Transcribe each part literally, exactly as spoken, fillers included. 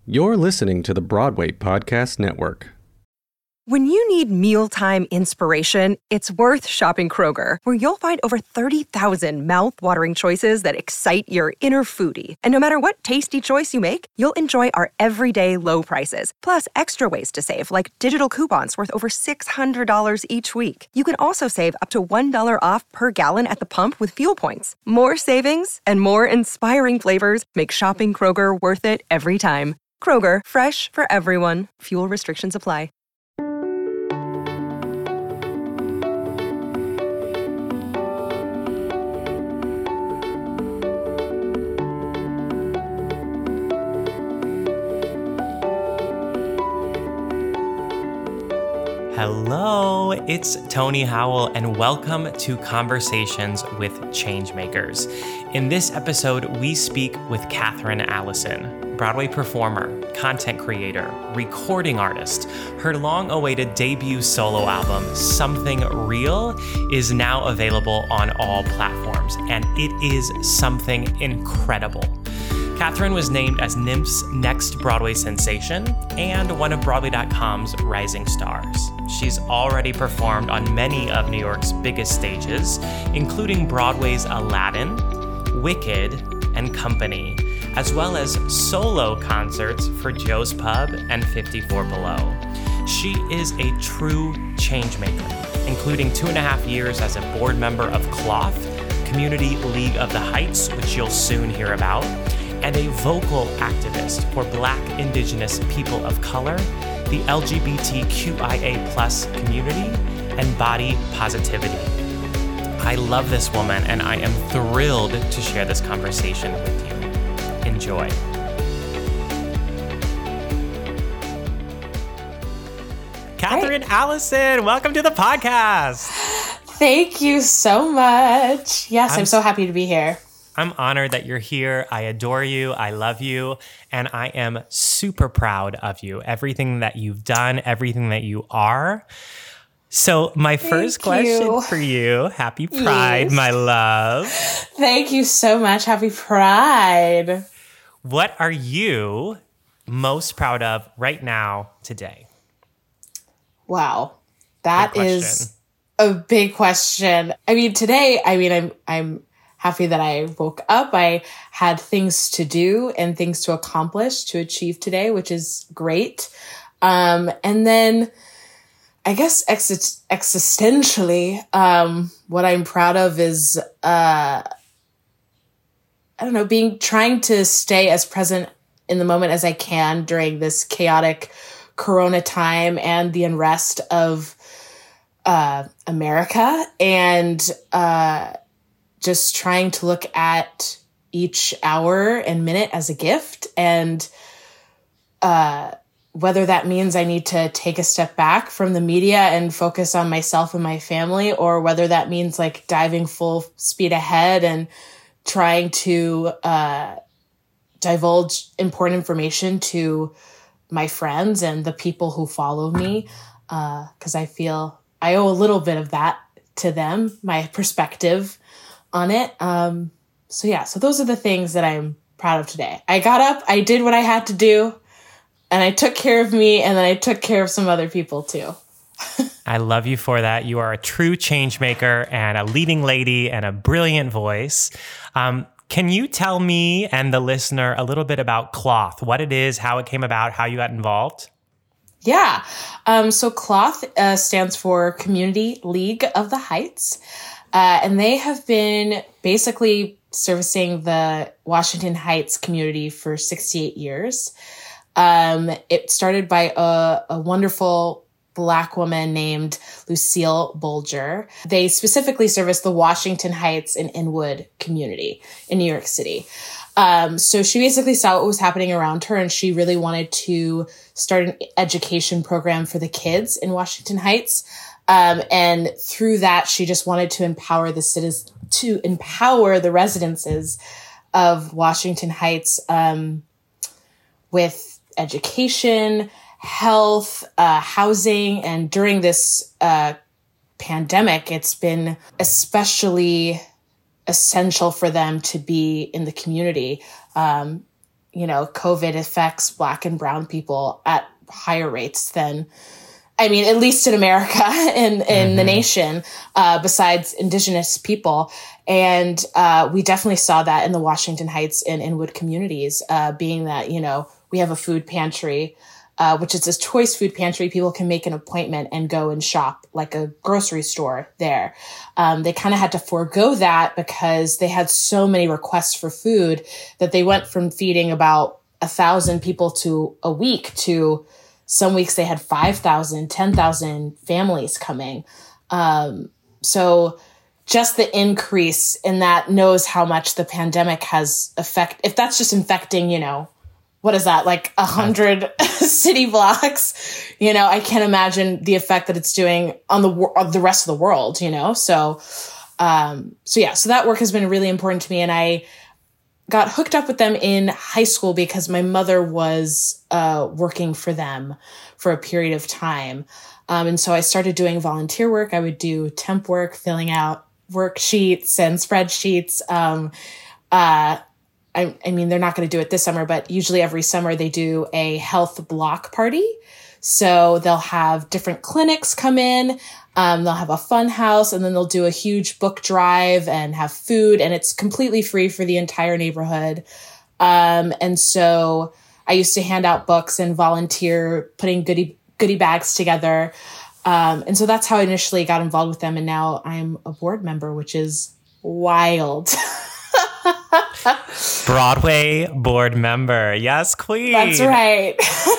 You're listening to the Broadway Podcast Network. When you need mealtime inspiration, it's worth shopping Kroger, where you'll find over thirty thousand mouth-watering choices that excite your inner foodie. And no matter what tasty choice you make, you'll enjoy our everyday low prices, plus extra ways to save, like digital coupons worth over six hundred dollars each week. You can also save up to one dollar off per gallon at the pump with fuel points. More savings and more inspiring flavors make shopping Kroger worth it every time. Kroger, fresh for everyone. Fuel restrictions apply. Hello, it's Tony Howell, and welcome to Conversations with Changemakers. In this episode, we speak with Katherine Allison, Broadway performer, content creator, recording artist. Her long-awaited debut solo album, Something Real, is now available on all platforms, and it is something incredible. Katherine was named as N Y M P's Next Broadway Sensation and one of Broadway dot com's rising stars. She's already performed on many of New York's biggest stages, including Broadway's Aladdin, Wicked, and Company, as well as solo concerts for Joe's Pub and fifty-four Below. She is a true changemaker, including two and a half years as a board member of Cloth, Community League of the Heights, which you'll soon hear about, and a vocal activist for Black, Indigenous people of color, the L G B T Q I A plus community, and body positivity. I love this woman, and I am thrilled to share this conversation with you. Enjoy. Katherine Hi. Allison, welcome to the podcast. Thank you so much. Yes, I'm, I'm so happy to be here. I'm honored that you're here. I adore you. I love you. And I am super proud of you. Everything that you've done, everything that you are. So my Thank first question you. for you, happy Pride, Yes. my love. Thank you so much. Happy Pride. What are you most proud of right now today? Wow. That Big is question. a big question. I mean, today, I mean, I'm I'm happy that I woke up. I had things to do and things to accomplish to achieve today, which is great. Um, and then I guess ex- existentially, um, what I'm proud of is, uh, I don't know, being, trying to stay as present in the moment as I can during this chaotic Corona time and the unrest of, uh, America, and, uh, just trying to look at each hour and minute as a gift, and uh, whether that means I need to take a step back from the media and focus on myself and my family, or whether that means like diving full speed ahead and trying to uh, divulge important information to my friends and the people who follow me, because uh, I feel I owe a little bit of that to them, my perspective on it. Um, so yeah, so those are the things that I'm proud of today. I got up, I did what I had to do, and I took care of me, and then I took care of some other people too. I love you for that. You are a true change maker and a leading lady and a brilliant voice. Um, can you tell me and the listener a little bit about Cloth, what it is, how it came about, how you got involved? Yeah. Um, so Cloth uh, stands for Community League of the Heights. Uh, and they have been basically servicing the Washington Heights community for sixty-eight years. Um, it started by a, a wonderful Black woman named Lucille Bolger. They specifically service the Washington Heights and Inwood community in New York City. Um, so she basically saw what was happening around her, and she really wanted to start an education program for the kids in Washington Heights. Um, and through that, she just wanted to empower the citizens, to empower the residences of Washington Heights, um, with education, health, uh, housing. And during this, uh, pandemic, it's been especially essential for them to be in the community. Um, you know, COVID affects Black and brown people at higher rates than, I mean, at least in America and in, in mm-hmm. the nation, uh, besides Indigenous people. And uh, we definitely saw that in the Washington Heights and Inwood communities, uh, being that, you know, we have a food pantry, uh, which is a choice food pantry. People can make an appointment and go and shop like a grocery store there. Um, they kind of had to forego that because they had so many requests for food that they went from feeding about a thousand people to a week to some weeks they had five thousand, ten thousand families coming. Um, so just the increase in that knows how much the pandemic has affect. If that's just infecting, you know, what is that, like a hundred city blocks, you know, I can't imagine the effect that it's doing on the, on the rest of the world, you know? So, um, so yeah, so that work has been really important to me. And I got hooked up with them in high school because my mother was, uh, working for them for a period of time. Um, and so I started doing volunteer work. I would do temp work, filling out worksheets and spreadsheets. Um, uh, I, I mean, they're not going to do it this summer, but usually every summer they do a health block party. So they'll have different clinics come in, um, they'll have a fun house, and then they'll do a huge book drive and have food, and it's completely free for the entire neighborhood. Um, and so I used to hand out books and volunteer putting goodie, goodie bags together. Um, and so that's how I initially got involved with them. And now I'm a board member, which is wild. Broadway board member. Yes, queen. That's right.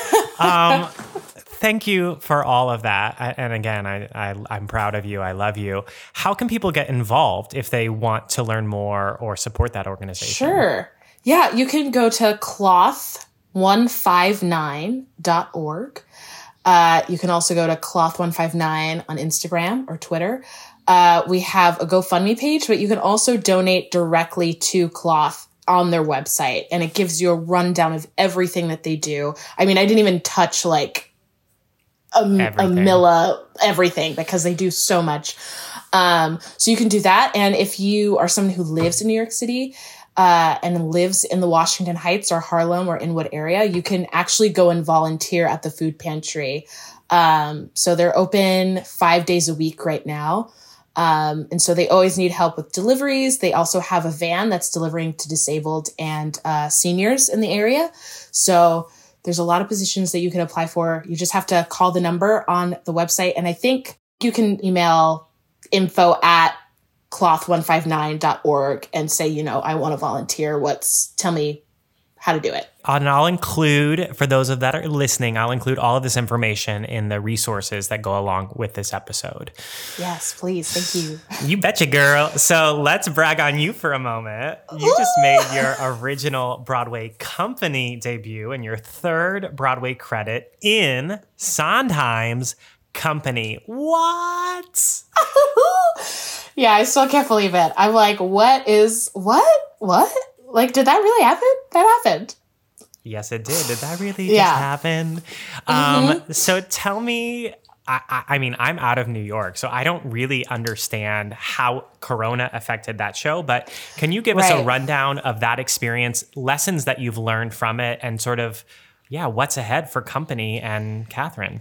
um, thank you for all of that. I, and again, I, I, I'm proud of you. I love you. How can people get involved if they want to learn more or support that organization? Sure. Yeah, you can go to cloth one five nine dot org. Uh, you can also go to cloth one five nine on Instagram or Twitter. Uh, we have a GoFundMe page, but you can also donate directly to Cloth on their website, and it gives you a rundown of everything that they do. I mean, I didn't even touch like a, a milla everything because they do so much. Um, so you can do that. And if you are someone who lives in New York City, uh, and lives in the Washington Heights or Harlem or Inwood area, you can actually go and volunteer at the food pantry. Um, so they're open five days a week right now. Um, and so they always need help with deliveries. They also have a van that's delivering to disabled and uh, seniors in the area. So there's a lot of positions that you can apply for. You just have to call the number on the website. And I think you can email info at cloth one five nine dot org and say, you know, I want to volunteer. What's, tell me how to do it. And I'll include, for those of that are listening, I'll include all of this information in the resources that go along with this episode. Yes, please. Thank you. You betcha, girl. So let's brag on you for a moment. You just made your original Broadway company debut and your third Broadway credit in Sondheim's Company. What? Yeah, I still can't believe it. I'm like, what is, what? What? Like, did that really happen? That happened. Yes, it did. Did that really yeah. just happen? Mm-hmm. Um, so tell me, I, I, I mean, I'm out of New York, so I don't really understand how Corona affected that show, but can you give right. us a rundown of that experience, lessons that you've learned from it, and sort of, yeah, what's ahead for Company and Catherine?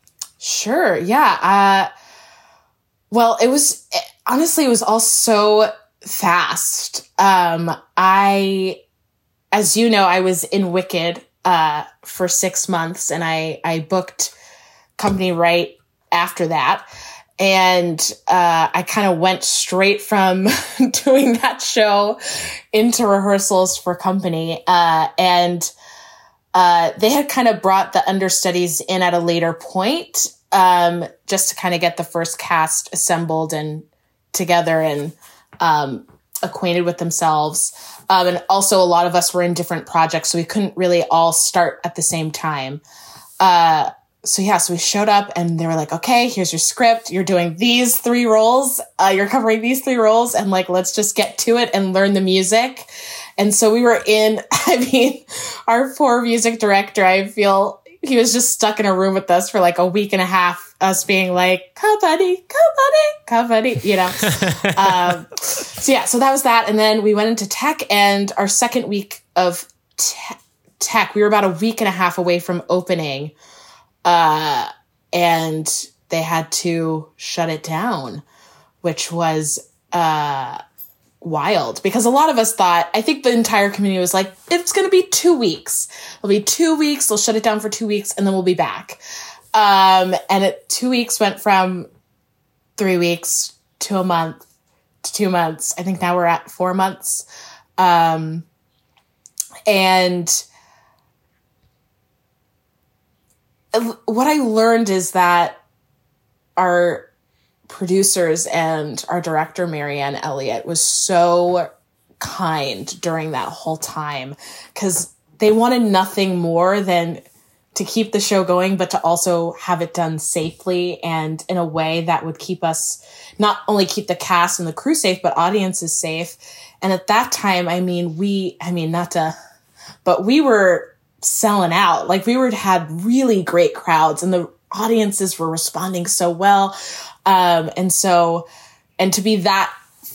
Sure. Yeah. Uh, well, it was, honestly, it was all so fast. Um, I, as you know, I was in Wicked, uh, for six months and I, I booked Company right after that. And, uh, I kind of went straight from doing that show into rehearsals for Company. Uh, and, uh, they had kind of brought the understudies in at a later point, um, just to kind of get the first cast assembled and together and, um, acquainted with themselves. Um, and also a lot of us were in different projects, so we couldn't really all start at the same time. Uh, so yeah, so we showed up and they were like, okay, here's your script. You're doing these three roles. Uh, you're covering these three roles and like, let's just get to it and learn the music. And so we were in, I mean, our poor music director, I feel he was just stuck in a room with us for like a week and a half, us being like, company, company, company, you know? um, so yeah, so that was that. And then we went into tech, and our second week of te- tech. We were about a week and a half away from opening, uh, and they had to shut it down, which was uh, wild because a lot of us thought, I think the entire community was like, it's going to be two weeks. It'll be two weeks. They'll shut it down for two weeks and then we'll be back. Um, and it, two weeks went from three weeks to a month to two months. I think now we're at four months. Um, and what I learned is that our producers and our director, Marianne Elliott, was so kind during that whole time because they wanted nothing more than to keep the show going, but to also have it done safely and in a way that would keep us, not only keep the cast and the crew safe, but audiences safe. And at that time, I mean, we, I mean, not to, but we were selling out. Like we were, had really great crowds and the audiences were responding so well. Um, and so, and to be that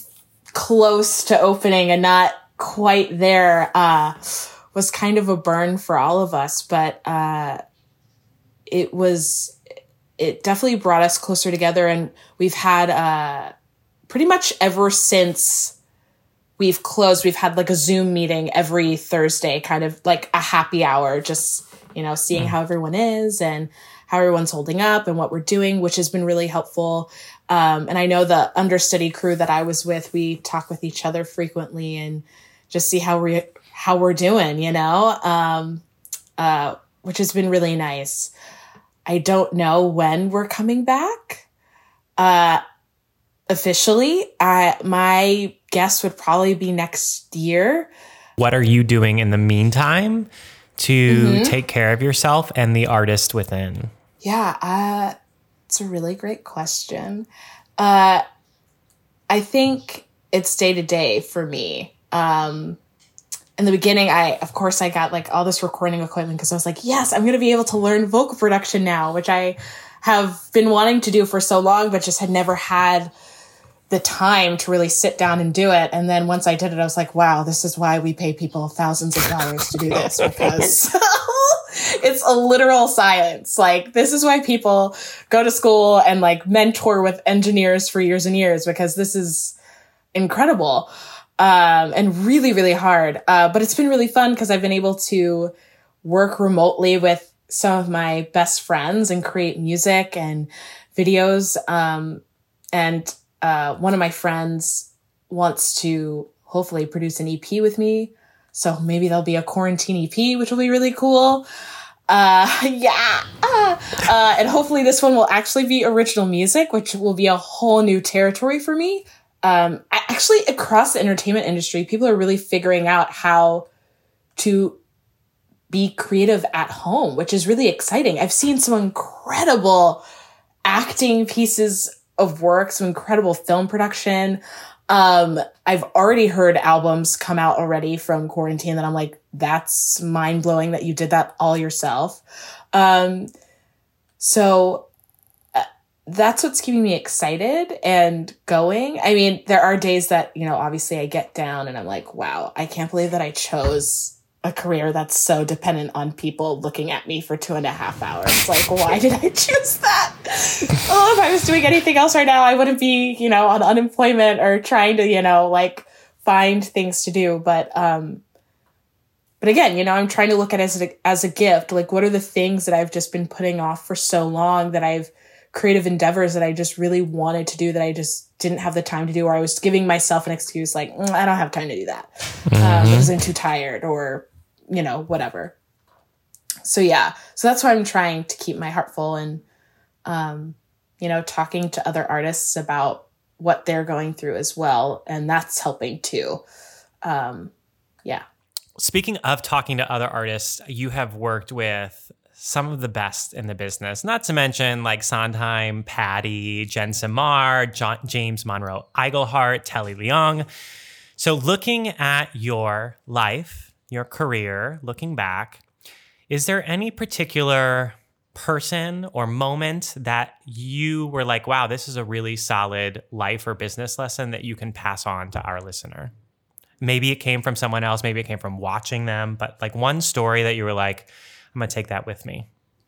close to opening and not quite there, uh, was kind of a burn for all of us, but, uh, it was, it definitely brought us closer together. And we've had, uh, pretty much ever since we've closed, we've had like a Zoom meeting every Thursday, kind of like a happy hour, just, you know, seeing how everyone is and how everyone's holding up and what we're doing, which has been really helpful. Um, and I know the understudy crew that I was with, we talk with each other frequently and just see how we how we're doing, you know, um, uh, which has been really nice. I don't know when we're coming back. Uh, officially, I, my guess would probably be next year. What are you doing in the meantime to mm-hmm. take care of yourself and the artist within? Yeah, uh, it's a really great question. Uh, I think it's day to day for me. Um, in the beginning, I, of course, I got like all this recording equipment because I was like, yes, I'm going to be able to learn vocal production now, which I have been wanting to do for so long, but just had never had the time to really sit down and do it. And then once I did it, I was like, wow, this is why we pay people thousands of dollars to do this, because it's a literal science. Like, this is why people go to school and like mentor with engineers for years and years, because this is incredible. Um, and really, really hard. Uh, but it's been really fun because I've been able to work remotely with some of my best friends and create music and videos. Um, and, uh, one of my friends wants to hopefully produce an E P with me. So maybe there'll be a quarantine E P, which will be really cool. Uh, yeah. Uh, and hopefully this one will actually be original music, which will be a whole new territory for me. Um, actually, across the entertainment industry, people are really figuring out how to be creative at home, which is really exciting. I've seen some incredible acting pieces of work, some incredible film production. Um, I've already heard albums come out already from quarantine that I'm like, that's mind blowing that you did that all yourself. Um, so that's what's keeping me excited and going. I mean, there are days that, you know, obviously I get down and I'm like, wow, I can't believe that I chose a career that's so dependent on people looking at me for two and a half hours. Like, why did I choose that? Oh, if I was doing anything else right now, I wouldn't be, you know, on unemployment or trying to, you know, like find things to do. But, um, but again, you know, I'm trying to look at it as a, as a gift. Like, what are the things that I've just been putting off for so long, that I've creative endeavors that I just really wanted to do that I just didn't have the time to do, or I was giving myself an excuse like, mm, I don't have time to do that mm-hmm. um, because I'm too tired, or, you know, whatever. So yeah, so that's why I'm trying to keep my heart full and, um, you know, talking to other artists about what they're going through as well. And that's helping too. Um, yeah. Speaking of talking to other artists, you have worked with some of the best in the business, not to mention like Sondheim, Patty, Jen Samar, John, James Monroe Iglehart, Telly Leong. So looking at your life, your career, looking back, is there any particular person or moment that you were like, wow, this is a really solid life or business lesson that you can pass on to our listener? maybe it came from someone else, maybe it came from watching them, but like one story that you were like, I'm going to take that with me.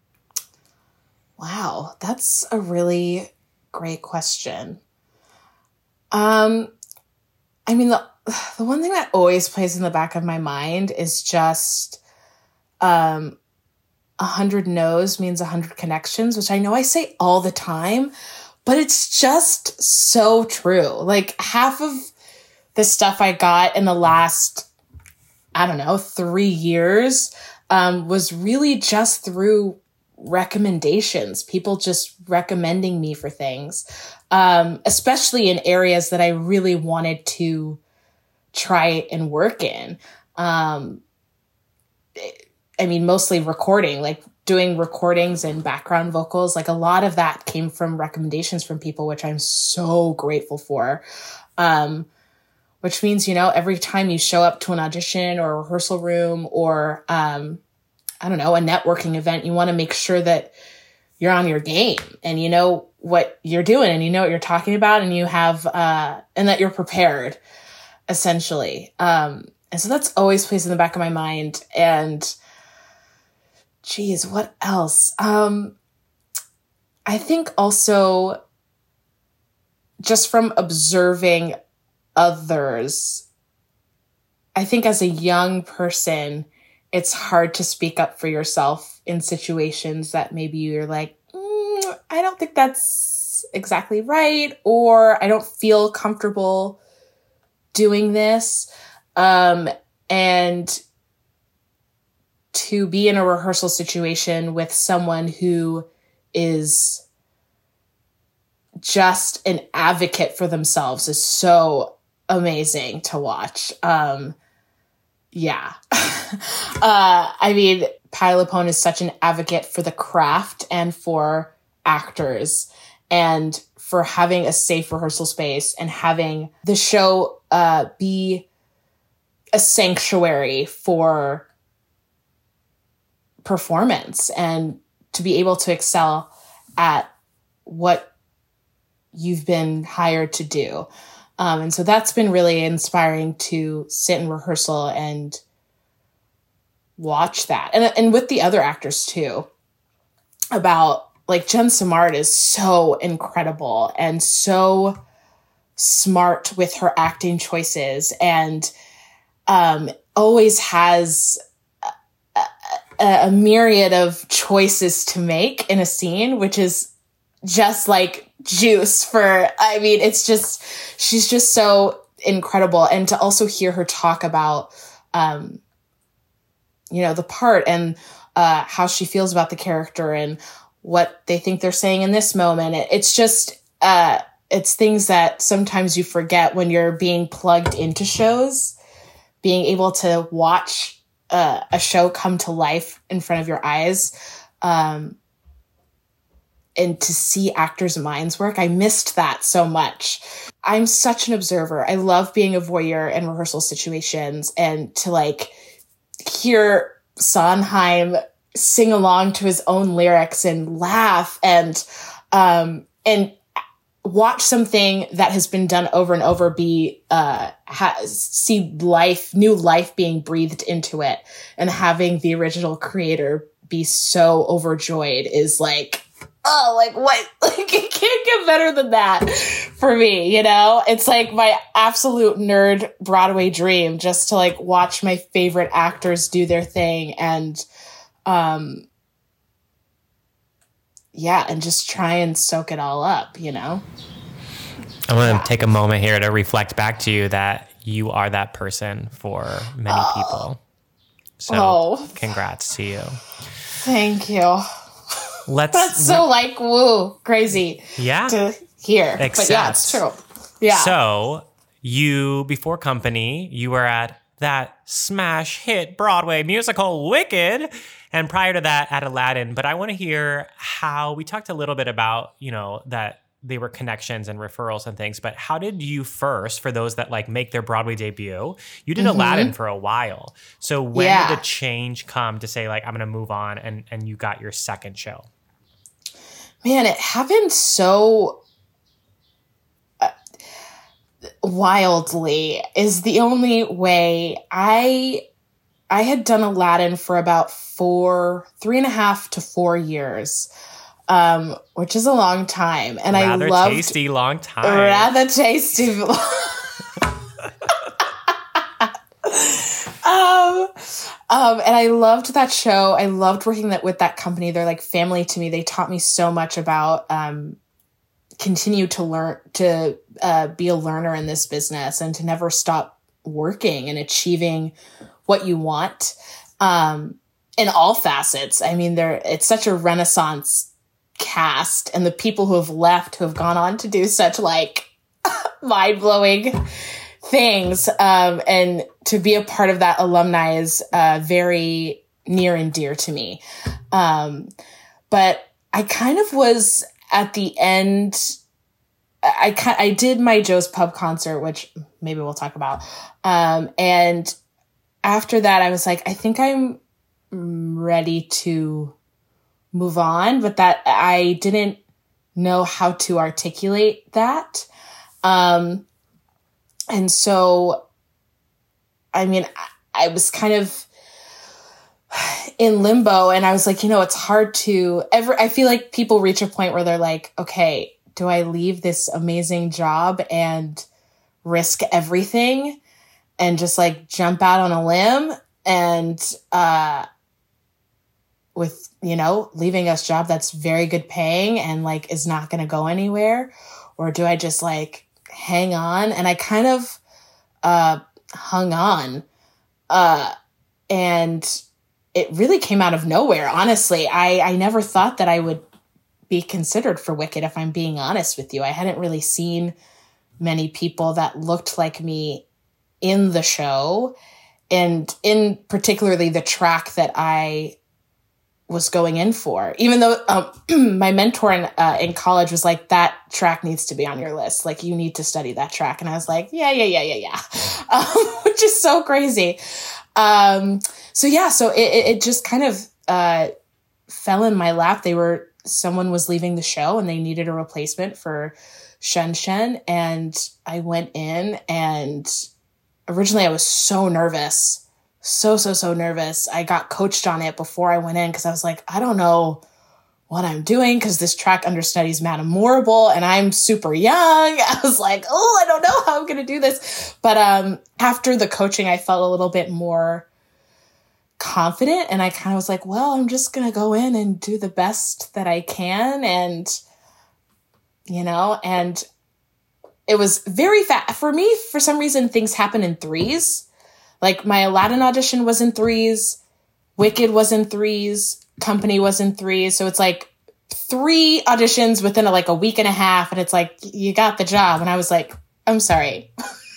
Wow, that's a really great question. Um, I mean, the the one thing that always plays in the back of my mind is just um, a hundred no's means a hundred connections, which I know I say all the time, but it's just so true. Like half of the stuff I got in the last, I don't know, three years um, was really just through recommendations, people just recommending me for things, um, especially in areas that I really wanted to try and work in. Um, I mean, mostly recording, like doing recordings and background vocals. Like a lot of that came from recommendations from people, which I'm so grateful for. Um, which means, you know, every time you show up to an audition or a rehearsal room or, um, I don't know, a networking event, you want to make sure that you're on your game and you know what you're doing and you know what you're talking about and you have, uh, and that you're prepared, essentially. Um, and so that's always plays in the back of my mind. And geez, what else? Um, I think also just from observing others, I think as a young person, it's hard to speak up for yourself in situations that maybe you're like, mm, I don't think that's exactly right, or I don't feel comfortable doing this. Um, and to be in a rehearsal situation with someone who is just an advocate for themselves is so amazing to watch. Um, yeah. uh, I mean, Patti LuPone is such an advocate for the craft and for actors and for having a safe rehearsal space and having the show uh, be a sanctuary for performance and to be able to excel at what you've been hired to do. Um, and so that's been really inspiring to sit in rehearsal and watch that. And, and with the other actors too, about like Jen Simard is so incredible and so smart with her acting choices and um, always has a, a, a myriad of choices to make in a scene, which is just like juice for, I mean, it's just, she's just so incredible. And to also hear her talk about, um, you know, the part and uh, how she feels about the character and what they think they're saying in this moment. It, it's just, uh, it's things that sometimes you forget when you're being plugged into shows, being able to watch uh, a show come to life in front of your eyes. Um, and to see actors' minds work. I missed that so much. I'm such an observer. I love being a voyeur in rehearsal situations and to like hear Sondheim sing along to his own lyrics and laugh and, um, and watch something that has been done over and over be, uh, ha- see life, new life being breathed into it and having the original creator be so overjoyed is like, oh, like what? Like it can't get better than that for me, you know? It's like my absolute nerd Broadway dream just to like watch my favorite actors do their thing and, um, yeah, and just try and soak it all up, you know? I want to yeah. take a moment here to reflect back to you that you are that person for many oh. people. So oh. congrats to you. Thank you. Let's. That's so like woo crazy. Yeah. To hear, Accept. But yeah, it's true. Yeah. So you before Company, you were at that smash hit Broadway musical Wicked, and prior to that at Aladdin. But I want to hear how we talked a little bit about you know that they were connections and referrals and things. But how did you first, for those that like make their Broadway debut, you did mm-hmm. Aladdin for a while. So when yeah. did the change come to say like I'm going to move on and and you got your second show? Man, it happened so... Uh, wildly is the only way. I I had done Aladdin for about four, three and a half to four years, um, which is a long time. And rather I loved tasty long time. Rather tasty. um, um, and I loved that show. I loved working that with that company. They're like family to me. They taught me so much about um, continue to learn, to uh, be a learner in this business and to never stop working and achieving what you want um, in all facets. I mean, there it's such a Renaissance cast, and the people who have left, who have gone on to do such like mind-blowing things, um, and to be a part of that alumni is uh, very near and dear to me. Um, but I kind of was at the end. I I did my Joe's Pub concert, which maybe we'll talk about, um, and after that, I was like, I think I'm ready to move on, but that I didn't know how to articulate that. Um, and so, I mean, I, I was kind of in limbo, and I was like, you know, it's hard to ever, I feel like people reach a point where they're like, okay, do I leave this amazing job and risk everything and just like jump out on a limb and, uh, with, you know, leaving a job that's very good paying and like is not going to go anywhere? Or do I just like hang on? And I kind of, uh, hung on, uh, and it really came out of nowhere. Honestly, I, I never thought that I would be considered for Wicked, if I'm being honest with you. I hadn't really seen many people that looked like me in the show, and in particularly the track that I was going in for, even though um, my mentor in, uh, in college was like, that track needs to be on your list. Like, you need to study that track. And I was like, yeah, yeah, yeah, yeah, yeah. Um, which is so crazy. Um, so yeah, so it, it just kind of uh, fell in my lap. They were, someone was leaving the show and they needed a replacement for Shen Shen. And I went in, and originally I was so nervous. So, so, so nervous. I got coached on it before I went in because I was like, I don't know what I'm doing because this track understudies Madame Morrible and I'm super young. I was like, oh, I don't know how I'm going to do this. But um, after the coaching, I felt a little bit more confident, and I kind of was like, well, I'm just going to go in and do the best that I can. And, you know, and it was very fast. For me, for some reason, things happen in threes. Like, my Aladdin audition was in threes, Wicked was in threes, Company was in threes. So it's like three auditions within a, like a week and a half. And it's like, you got the job. And I was like, I'm sorry.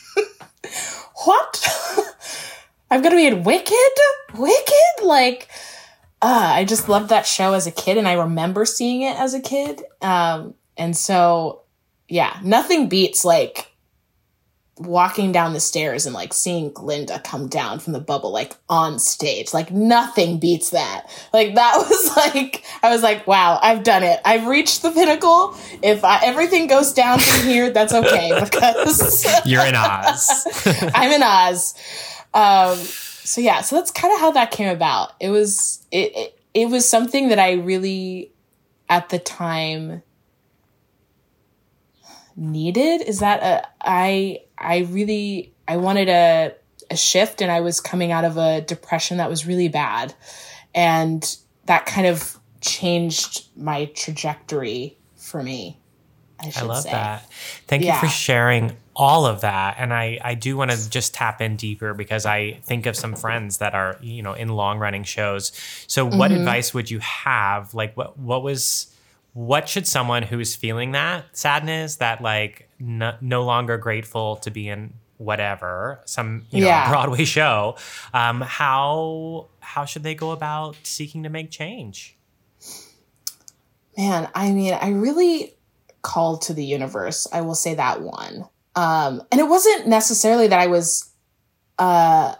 What? I'm going to be in Wicked? Wicked? Like, uh, I just loved that show as a kid, and I remember seeing it as a kid. Um, and so, yeah, nothing beats like walking down the stairs and like seeing Glinda come down from the bubble, like on stage. Like, nothing beats that. Like, that was like, I was like, wow, I've done it. I've reached the pinnacle. If I, everything goes down from here, that's okay, because you're in Oz. I'm in Oz. Um, so yeah, so that's kind of how that came about. It was, it, it, it was something that I really, at the time, needed. Is that a, I, I really, I wanted a, a shift, and I was coming out of a depression that was really bad. And that kind of changed my trajectory for me, I should I love say. that. Thank Yeah. you for sharing all of that. And I, I do want to just tap in deeper, because I think of some friends that are, you know, in long running shows. So what Mm-hmm. advice would you have? Like, what, what was, what should someone who's feeling that sadness, that like no, no longer grateful to be in whatever, some, you know, Yeah. Broadway show, um, how, how should they go about seeking to make change? Man, I mean, I really called to the universe. I will say that one. Um, and it wasn't necessarily that I was uh,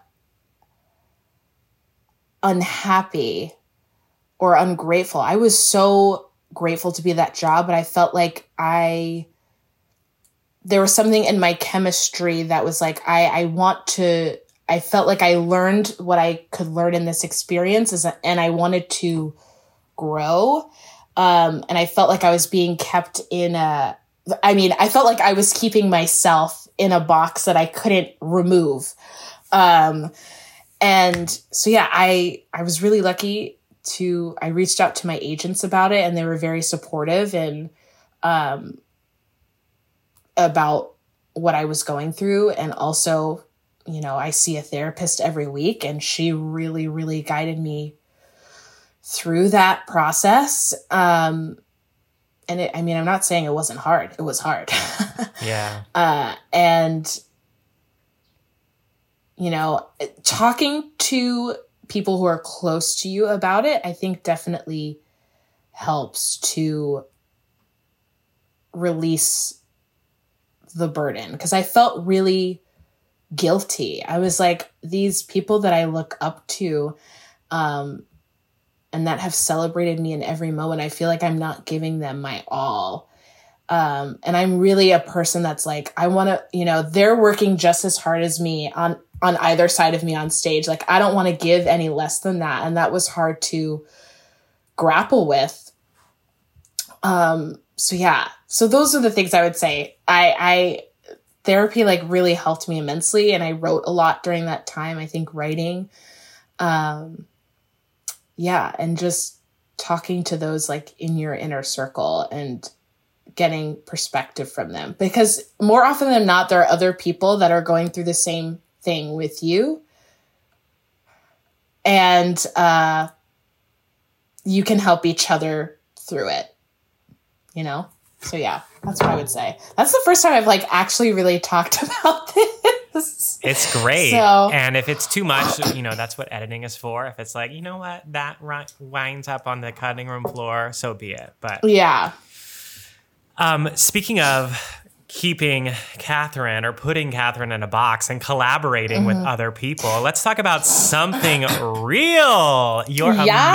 unhappy or ungrateful. I was so grateful to be at that job, but I felt like I there was something in my chemistry that was like, I, I want to, I felt like I learned what I could learn in this experience as a, and I wanted to grow. Um, and I felt like I was being kept in a, I mean, I felt like I was keeping myself in a box that I couldn't remove. Um, and so, yeah, I, I was really lucky to, I reached out to my agents about it, and they were very supportive and, um, about what I was going through. And also, you know, I see a therapist every week, and she really, really guided me through that process. Um, and it, I mean, I'm not saying it wasn't hard. It was hard. Yeah. Uh, and, you know, talking to people who are close to you about it, I think definitely helps to release the burden. Because I felt really guilty. I was like, these people that I look up to, um, and that have celebrated me in every moment, I feel like I'm not giving them my all. Um, and I'm really a person that's like, I want to, you know, they're working just as hard as me on, on either side of me on stage. Like, I don't want to give any less than that. And that was hard to grapple with. Um, so yeah, so those are the things I would say. I, I, therapy like really helped me immensely. And I wrote a lot during that time. I think writing, um, yeah. And just talking to those like in your inner circle and getting perspective from them, because more often than not, there are other people that are going through the same thing with you. And, uh, you can help each other through it, you know? So yeah, that's what I would say. That's the first time I've like actually really talked about this. It's great. So, and if it's too much, you know, that's what editing is for. If it's like, you know what, that ri- winds up on the cutting room floor, so be it. But yeah. Um, speaking of keeping Catherine or putting Catherine in a box and collaborating mm-hmm. with other people, let's talk about something real. Your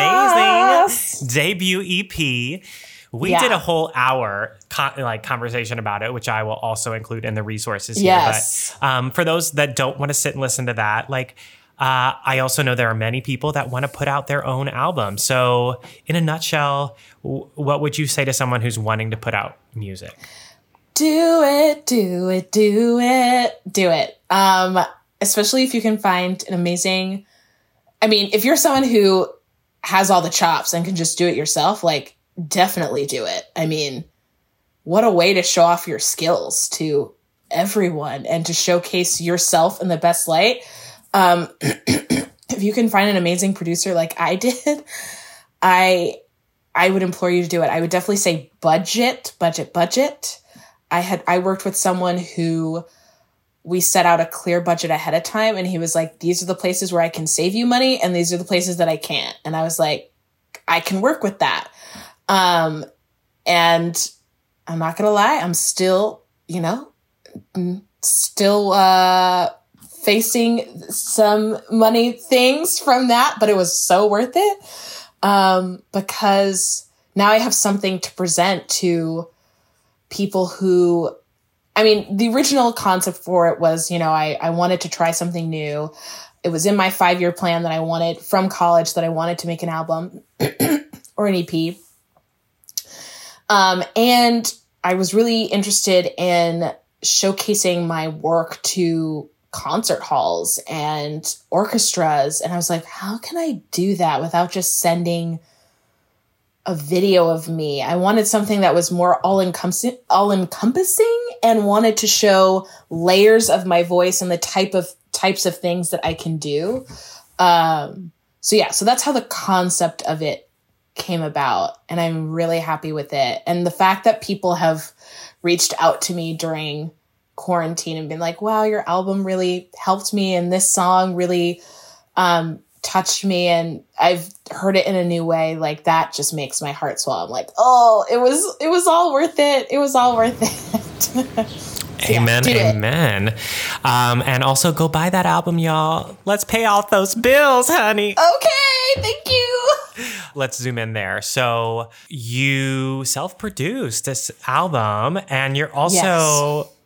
yes. amazing debut E P. We yeah. did a whole hour co- like conversation about it, which I will also include in the resources here. Yes. But um, for those that don't want to sit and listen to that, like uh, I also know there are many people that want to put out their own album. So in a nutshell, w- what would you say to someone who's wanting to put out music? Do it, do it, do it, do it. Um, especially if you can find an amazing, I mean, if you're someone who has all the chops and can just do it yourself, like, definitely do it. I mean, what a way to show off your skills to everyone and to showcase yourself in the best light. Um, if you can find an amazing producer like I did, I, I would implore you to do it. I would definitely say budget, budget, budget. I had, I worked with someone who we set out a clear budget ahead of time, and he was like, these are the places where I can save you money, and these are the places that I can't. And I was like, I can work with that. Um, and I'm not going to lie, I'm still, you know, still, uh, facing some money things from that, but it was so worth it. Um, because now I have something to present to people who, I mean, the original concept for it was, you know, I, I wanted to try something new. It was in my five-year plan that I wanted from college, that I wanted to make an album or an E P. Um, and I was really interested in showcasing my work to concert halls and orchestras. And I was like, how can I do that without just sending a video of me? I wanted something that was more all-encompassing, all-encompassing and wanted to show layers of my voice and the type of types of things that I can do. Um, so yeah, so that's how the concept of it came about, and I'm really happy with it. And the fact that people have reached out to me during quarantine and been like, wow, your album really helped me, and this song really um, touched me, and I've heard it in a new way, like that just makes my heart swell. I'm like, oh, it was it was all worth it. It was all worth it. So amen, yeah, amen. Um, and also go buy that album, y'all. Let's pay off those bills, honey. Okay, thank you. Let's zoom in there. So you self-produced this album, and you're also,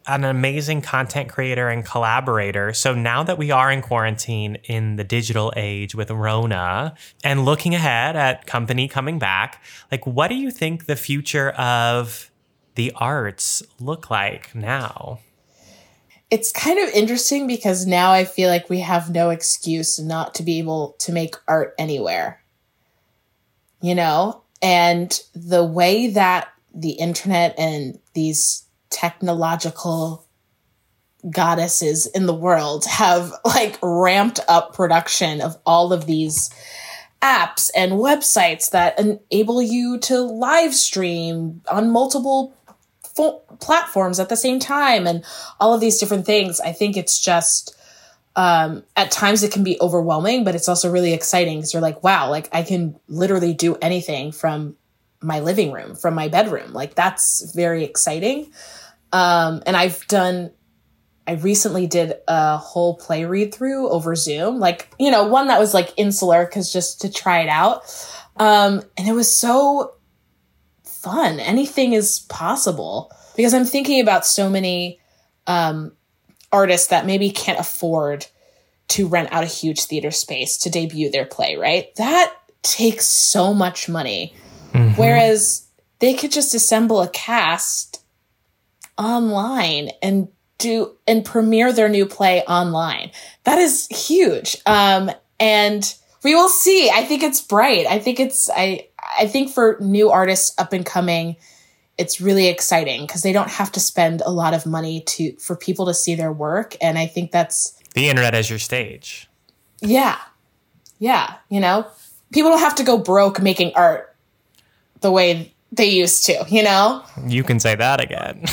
an amazing content creator and collaborator. So now that we are in quarantine in the digital age with Rona and looking ahead at company coming back, like what do you think the future of the arts look like now? It's kind of interesting because now I feel like we have no excuse not to be able to make art anywhere, you know? And the way that the internet and these technological goddesses in the world have like ramped up production of all of these apps and websites that enable you to live stream on multiple platforms at the same time and all of these different things. I think it's just, um, at times it can be overwhelming, but it's also really exciting because you're like, wow, like I can literally do anything from my living room, from my bedroom. Like that's very exciting. Um, and I've done, I recently did a whole play read through over Zoom, like, you know, one that was like insular because just to try it out. Um, and it was so fun. Anything is possible because I'm thinking about so many um, artists that maybe can't afford to rent out a huge theater space to debut their play, right? That takes so much money. Mm-hmm. Whereas they could just assemble a cast online and do and premiere their new play online. That is huge. Um, and we will see. I think it's bright. I think it's, I, I think for new artists up and coming, it's really exciting because they don't have to spend a lot of money to, for people to see their work. And I think that's the internet as your stage. Yeah. Yeah. You know, people don't have to go broke making art the way they used to, you know? You can say that again.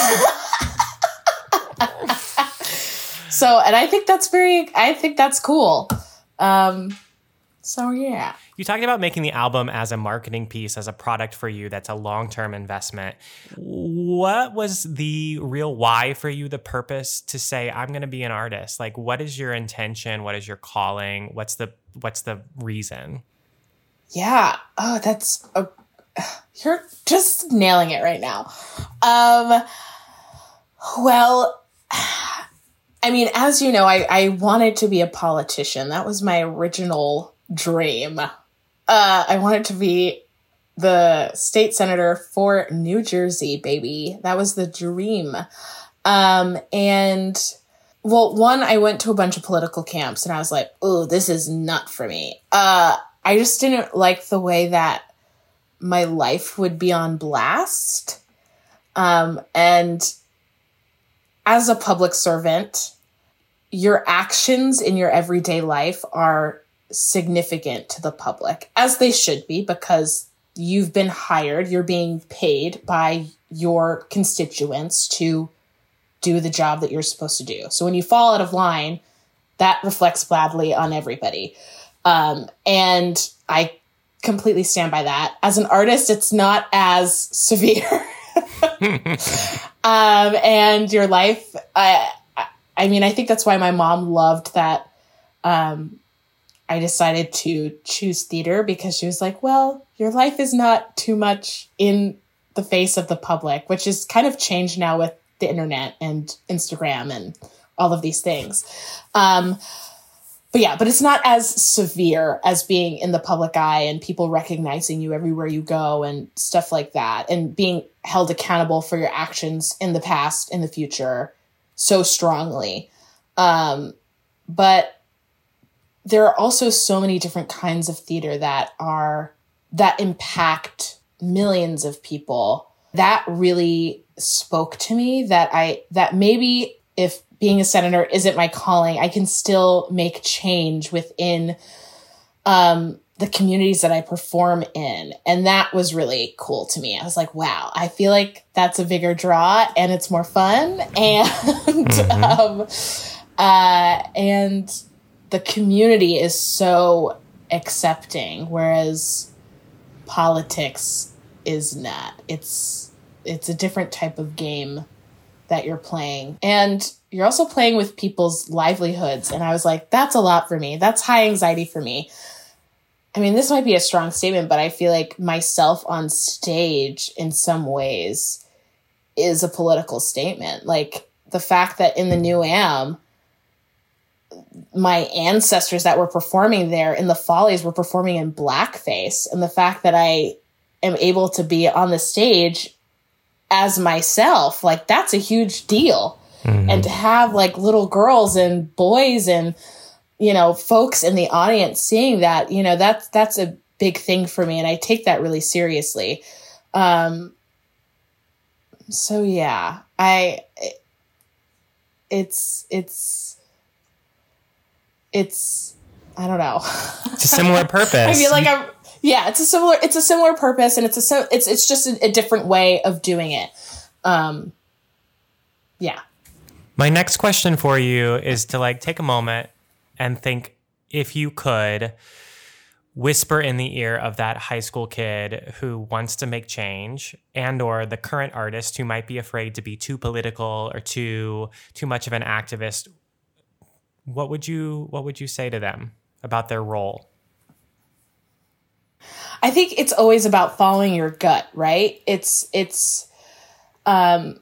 So, and I think that's very, I think that's cool. Um, so yeah. You talked about making the album as a marketing piece, as a product for you that's a long-term investment. What was the real why for you, the purpose to say, I'm going to be an artist? Like, what is your intention? What is your calling? What's the, what's the reason? Yeah. Oh, that's, a, you're just nailing it right now. Um, well, I mean, as you know, I, I wanted to be a politician. That was my original dream. Uh, I wanted to be the state senator for New Jersey, baby. That was the dream. Um, and, well, one, I went to a bunch of political camps and I was like, oh, this is not for me. Uh, I just didn't like the way that my life would be on blast. Um, and as a public servant, your actions in your everyday life are significant to the public, as they should be, because you've been hired, you're being paid by your constituents to do the job that you're supposed to do. So when you fall out of line, that reflects badly on everybody. Um, and I completely stand by that. As an artist, it's not as severe. um, and your life, I, I mean, I think that's why my mom loved that um, I decided to choose theater, because she was like, well, your life is not too much in the face of the public, which is kind of changed now with the internet and Instagram and all of these things. Um, but yeah, but it's not as severe as being in the public eye and people recognizing you everywhere you go and stuff like that, and being held accountable for your actions in the past, in the future, so strongly. Um, but there are also so many different kinds of theater that are, that impact millions of people. That really spoke to me, that I, that maybe if being a senator isn't my calling, I can still make change within um, the communities that I perform in. And that was really cool to me. I was like, wow, I feel like that's a bigger draw and it's more fun. And, mm-hmm. um, uh, and the community is so accepting, whereas politics is not. It's, it's a different type of game that you're playing. And you're also playing with people's livelihoods. And I was like, that's a lot for me. That's high anxiety for me. I mean, this might be a strong statement, but I feel like myself on stage in some ways is a political statement. Like the fact that in the New Am, my ancestors that were performing there in the Follies were performing in blackface. And the fact that I am able to be on the stage as myself, like that's a huge deal. Mm-hmm. And to have like little girls and boys and, you know, folks in the audience seeing that, you know, that's, that's a big thing for me. And I take that really seriously. Um, so yeah, I, it's, it's, it's, I don't know. It's a similar purpose. I feel like I'm, yeah, it's a similar, it's a similar purpose, and it's a, it's, it's just a, a different way of doing it. Um, yeah. My next question for you is to like take a moment and think, if you could whisper in the ear of that high school kid who wants to make change, and or the current artist who might be afraid to be too political or too too much of an activist, what would you what would you say to them about their role? I think it's always about following your gut, right? It's it's um,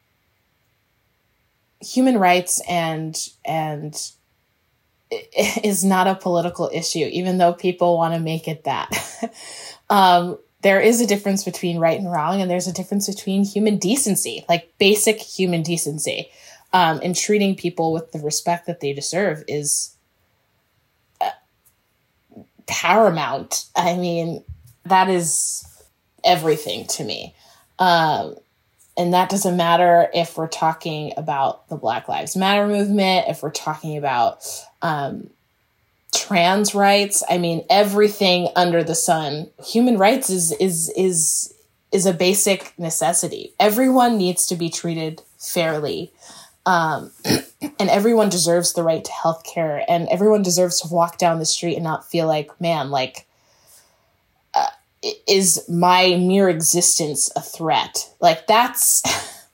human rights and and is not a political issue, even though people want to make it that. um, there is a difference between right and wrong, and there's a difference between human decency, like basic human decency, um, and treating people with the respect that they deserve is uh, paramount. I mean, that is everything to me. Um, and that doesn't matter if we're talking about the Black Lives Matter movement, if we're talking about um, trans rights. I mean, everything under the sun. Human rights is is is is a basic necessity. Everyone needs to be treated fairly. Um, and everyone deserves the right to health care, and everyone deserves to walk down the street and not feel like, man, like, uh, is my mere existence a threat? Like, that's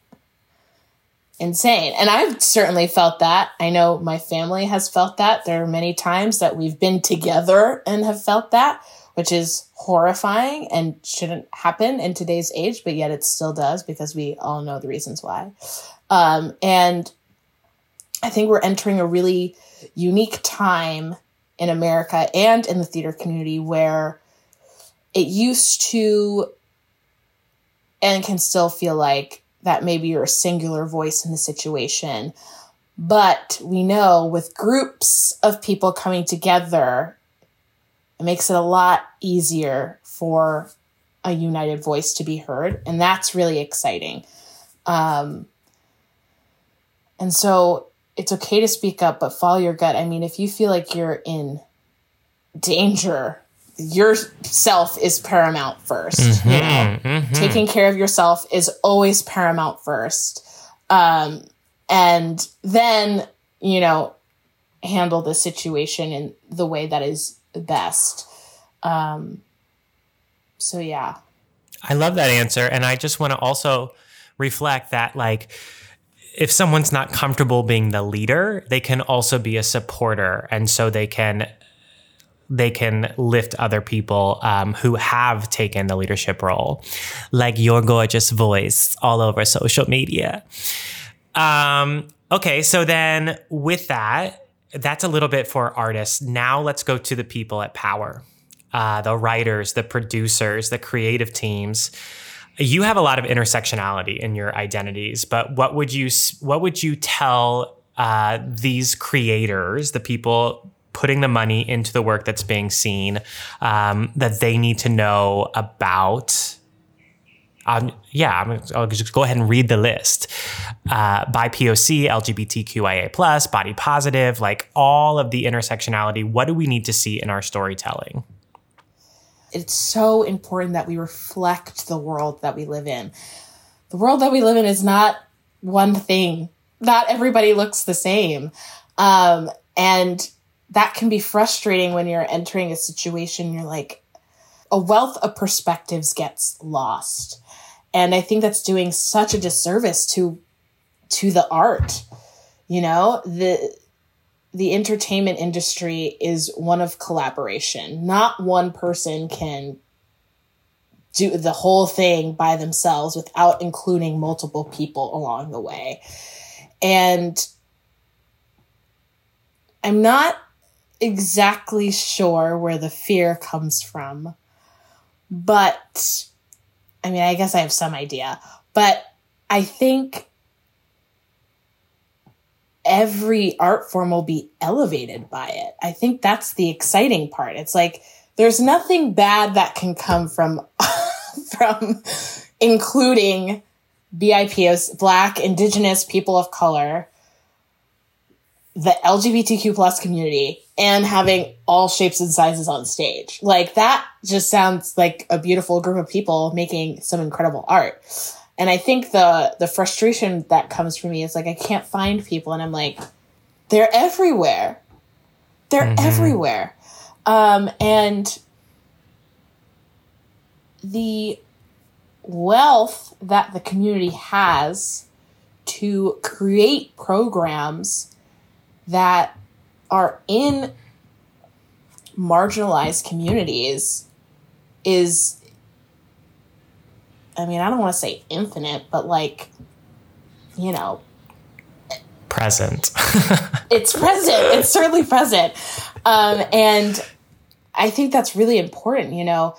insane. And I've certainly felt that. I know my family has felt that. There are many times that we've been together and have felt that, which is horrifying and shouldn't happen in today's age, but yet it still does because we all know the reasons why. Um, and I think we're entering a really unique time in America and in the theater community where it used to and can still feel like that maybe you're a singular voice in the situation. But we know with groups of people coming together, it makes it a lot easier for a united voice to be heard. And that's really exciting. Um, and so it's okay to speak up, but follow your gut. I mean, if you feel like you're in danger, yourself is paramount first. Mm-hmm, you know, mm-hmm. Taking care of yourself is always paramount first. Um, and then, you know, handle the situation in the way that is best. Um, so, yeah. I love that answer. And I just want to also reflect that, like, if someone's not comfortable being the leader, they can also be a supporter. And so they can they can lift other people um, who have taken the leadership role, like your gorgeous voice all over social media. Um, okay, so then with that, that's a little bit for artists. Now let's go to the people at power, uh, the writers, the producers, the creative teams. You have a lot of intersectionality in your identities, but what would you what would you tell uh, these creators, the people putting the money into the work that's being seen, um, that they need to know about? Um, yeah, I'm, I'll just go ahead and read the list. Uh, B I P O C, L G B T Q I A plus, body positive, like all of the intersectionality. What do we need to see in our storytelling? It's so important that we reflect the world that we live in. The world that we live in is not one thing. Not everybody looks the same. Um, and that can be frustrating when you're entering a situation. You're like, a wealth of perspectives gets lost. And I think that's doing such a disservice to, to the art. You know, the, the entertainment industry is one of collaboration. Not one person can do the whole thing by themselves without including multiple people along the way. And I'm not exactly sure where the fear comes from, but I mean, I guess I have some idea, but I think every art form will be elevated by it. I think that's the exciting part. It's like, there's nothing bad that can come from, from including B I P Os, Black, Indigenous, people of color, the L G B T Q plus community, and having all shapes and sizes on stage. Like, that just sounds like a beautiful group of people making some incredible art. And I think the the frustration that comes from me is like, I can't find people, and I'm like, they're everywhere. They're mm-hmm. everywhere. Um, and the wealth that the community has to create programs that are in marginalized communities is, I mean, I don't want to say infinite, but like, you know, present. It's present. It's certainly present. Um, and I think that's really important, you know,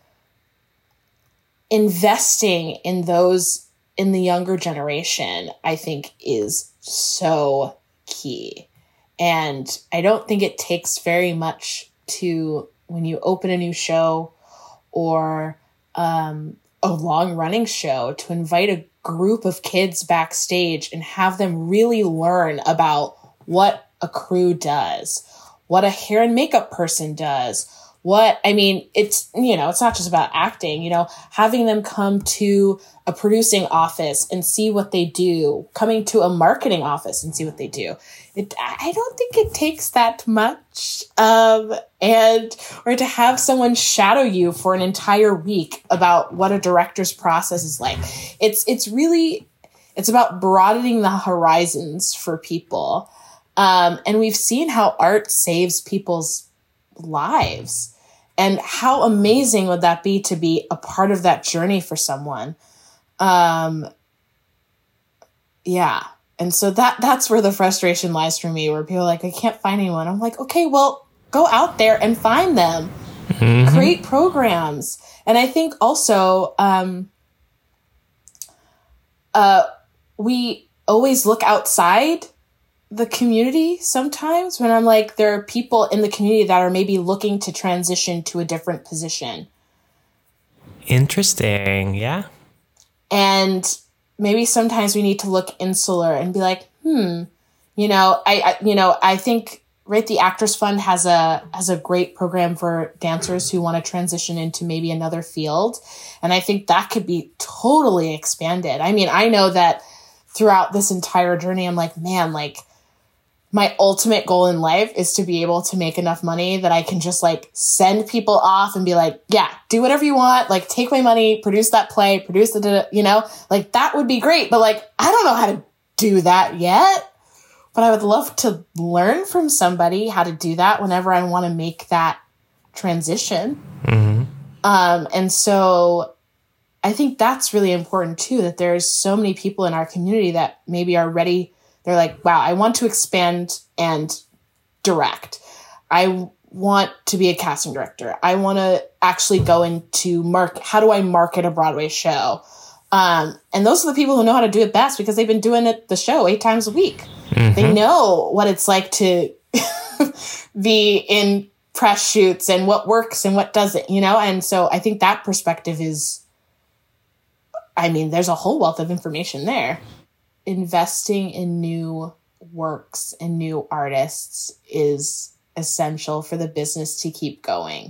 investing in those in the younger generation, I think is so key. And I don't think it takes very much to, when you open a new show or um, a long running show, to invite a group of kids backstage and have them really learn about what a crew does, what a hair and makeup person does. What, I mean, it's, you know, it's not just about acting, you know, having them come to a producing office and see what they do, coming to a marketing office and see what they do. It, I don't think it takes that much. Um, and, or to have someone shadow you for an entire week about what a director's process is like. It's, it's really, it's about broadening the horizons for people. Um, and we've seen how art saves people's lives. And how amazing would that be to be a part of that journey for someone? Um, yeah. And so that that's where the frustration lies for me, where people are like, I can't find anyone. I'm like, okay, well, go out there and find them. Mm-hmm. Create programs. And I think also um, uh, we always look outside the community sometimes, when I'm like, there are people in the community that are maybe looking to transition to a different position. Interesting. Yeah. And maybe sometimes we need to look insular and be like, hmm, you know, I, I you know, I think, right, the Actors Fund has a, has a great program for dancers who want to transition into maybe another field. And I think that could be totally expanded. I mean, I know that throughout this entire journey, I'm like, man, like, my ultimate goal in life is to be able to make enough money that I can just like send people off and be like, yeah, do whatever you want. Like, take my money, produce that play, produce the, you know, like that would be great. But like, I don't know how to do that yet, but I would love to learn from somebody how to do that whenever I want to make that transition. Mm-hmm. Um, and so I think that's really important too, that there's so many people in our community that maybe are ready. They're like, wow, I want to expand and direct. I want to be a casting director. I want to actually go into market. How do I market a Broadway show? Um, and those are the people who know how to do it best because they've been doing it, the show eight times a week. Mm-hmm. They know what it's like to be in press shoots and what works and what doesn't, you know? And so I think that perspective is, I mean, there's a whole wealth of information there. Investing in new works and new artists is essential for the business to keep going.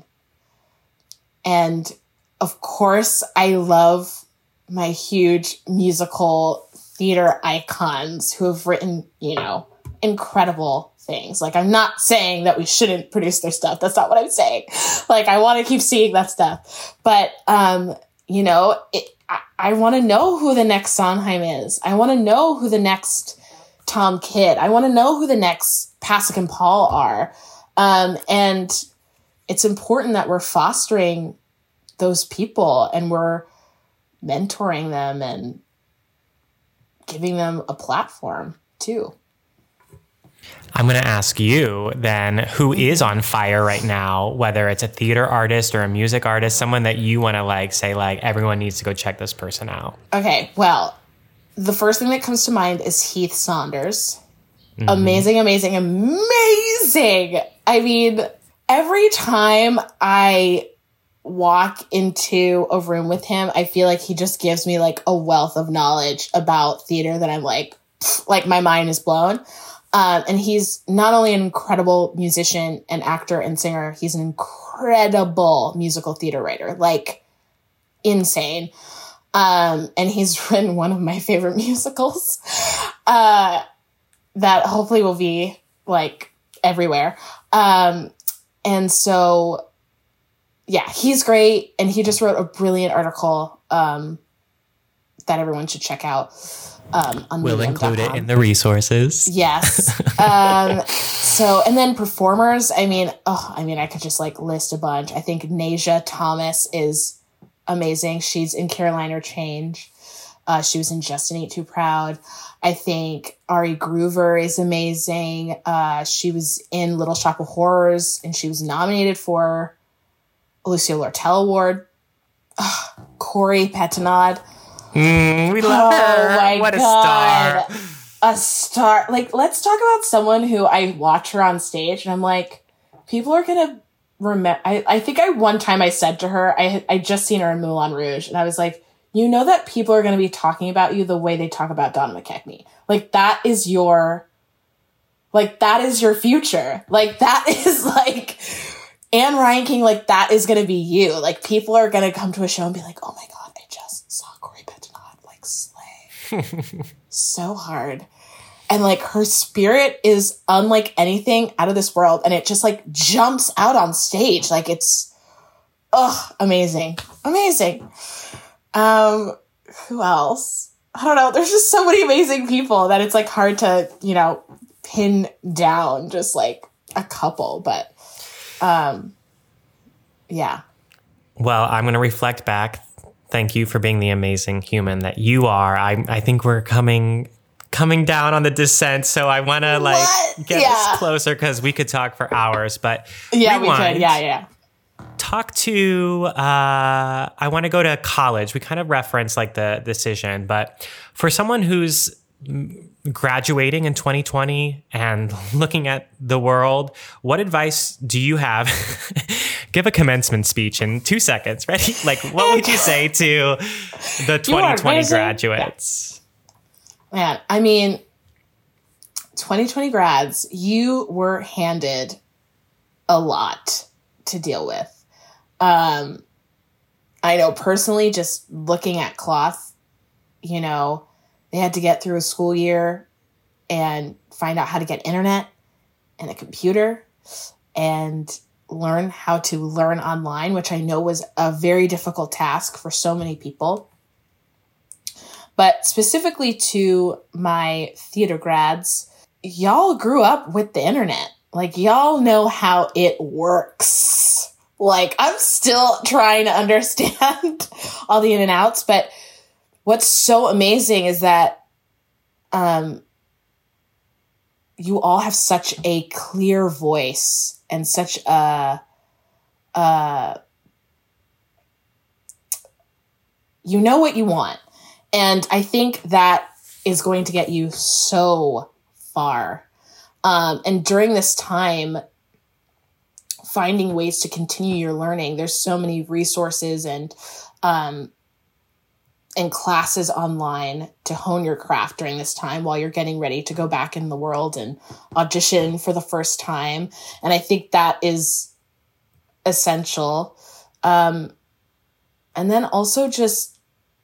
And of course, I love my huge musical theater icons who have written, you know, incredible things. Like, I'm not saying that we shouldn't produce their stuff. That's not what I'm saying. Like, I want to keep seeing that stuff. But, um, you know, it, I, I want to know who the next Sondheim is. I want to know who the next Tom Kidd. I want to know who the next Pasek and Paul are. Um, and it's important that we're fostering those people, and we're mentoring them and giving them a platform too. I'm going to ask you then, who is on fire right now, whether it's a theater artist or a music artist, someone that you want to like say like everyone needs to go check this person out. Okay, well, the first thing that comes to mind is Heath Saunders. Mm-hmm. Amazing, amazing, amazing. I mean, every time I walk into a room with him, I feel like he just gives me like a wealth of knowledge about theater that I'm like, like my mind is blown. Um, and he's not only an incredible musician and actor and singer, he's an incredible musical theater writer, like insane. Um, and he's written one of my favorite musicals uh, that hopefully will be like everywhere. Um, and so, yeah, he's great. And he just wrote a brilliant article um, that everyone should check out. Um, on we'll medium dot com. Include it in the resources. Yes. um, so, and then performers, I mean, oh, I mean, I could just like list a bunch. I think Nasia Thomas is amazing. She's in Carolina Change. Uh, she was in Just Ain't Too Proud. I think Ari Groover is amazing. Uh, she was in Little Shop of Horrors, and she was nominated for a Lucille Lortel Award. Ugh, Corey Petinod. Mm, we love oh her. My what God. a star. A star. Like, let's talk about someone who I watch her on stage, and I'm like, people are going to remember. I, I think I one time I said to her, I I just seen her in Moulin Rouge, and I was like, you know that people are going to be talking about you the way they talk about Donna McKechnie. Like, that is your, like, that is your future. Like, that is like, Anne Reinking, like, that is going to be you. Like, people are going to come to a show and be like, oh my God, I just saw Corey Petinod, like, slay. So hard. And, like, her spirit is unlike anything out of this world. And it just, like, jumps out on stage. Like, it's, ugh, amazing. Amazing. Um, who else? I don't know. There's just so many amazing people that it's, like, hard to, you know, pin down just, like, a couple. But, um, yeah. Well, I'm going to reflect back. Thank you for being the amazing human that you are. I I think we're coming coming down on the descent, so I want to like What? get Yeah. us closer because we could talk for hours. But Yeah, rewind, we could. Yeah, yeah. Talk to. Uh, I want to go to college. We kind of reference like the decision, but for someone who's graduating in twenty twenty and looking at the world, what advice do you have? Give a commencement speech in two seconds. Ready? Like, what would you say to the twenty twenty graduates? Man, I mean, twenty twenty grads, you were handed a lot to deal with. Um, I know personally, just looking at Cloth, you know, they had to get through a school year and find out how to get internet and a computer and learn how to learn online, which I know was a very difficult task for so many people. But specifically to my theater grads, y'all grew up with the internet. Like, y'all know how it works. Like, I'm still trying to understand all the in and outs, but what's so amazing is that um, you all have such a clear voice and such a, uh, you know what you want. And I think that is going to get you so far. Um, and during this time, finding ways to continue your learning, there's so many resources and um, and classes online to hone your craft during this time while you're getting ready to go back in the world and audition for the first time. And I think that is essential. Um, and then also just